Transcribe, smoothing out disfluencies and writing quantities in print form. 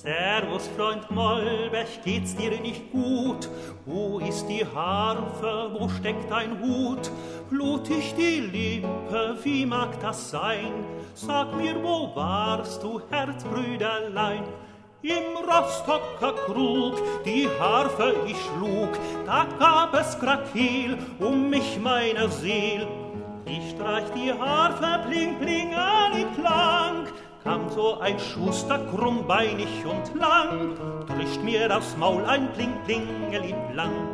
Servus, Freund Mollberg, geht's dir nicht gut? Wo ist die Harfe, wo steckt dein Hut? Blutig die Lippe, wie mag das sein? Sag mir, wo warst du, Herzbrüderlein? Im Rostocker Krug die Harfe ich schlug, da gab es Krakeel mich meine Seel. Ich streich die Harfe, bling, bling, klang, kam so ein Schuster krummbeinig und lang, trischt mir das Maul ein Bling, bling, blang.